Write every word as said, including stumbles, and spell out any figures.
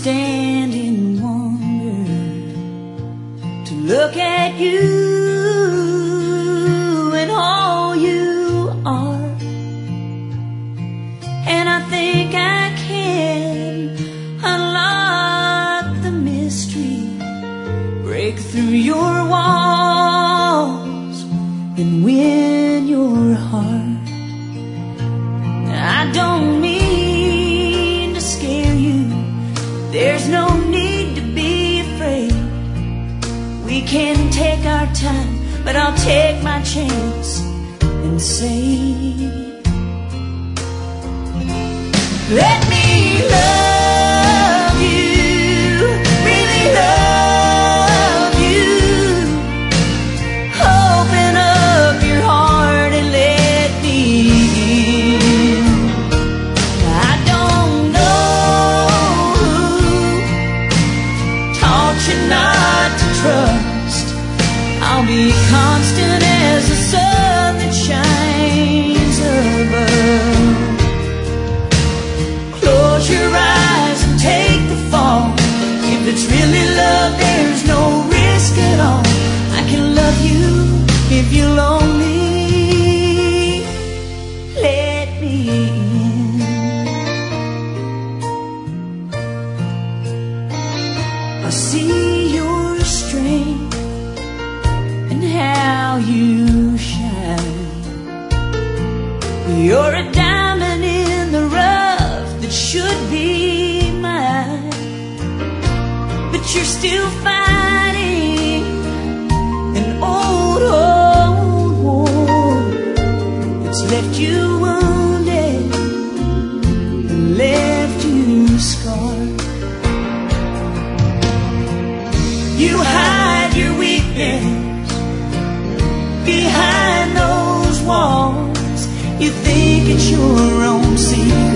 stand in wonder to look at you and all you are. And I think I can unlock the mystery, break through your walls and win your heart. I don't mean to scare you, there's no need to be afraid. We can take our time, but I'll take my chance and say, let me love you, really love you. Open up your heart and let me in. I don't know who taught you not to trust. I'll be constant as the sun that shines above. Close your eyes and take the fall. If it's really love, there's no risk at all. I can love you if you'll only let me in. I see your strength and how you shine. You're a diamond in the rough that should be mine, but you're still fighting an old, old war that's left you wounded and left you scarred. You hide your weakness behind those walls. You think it's your own secret,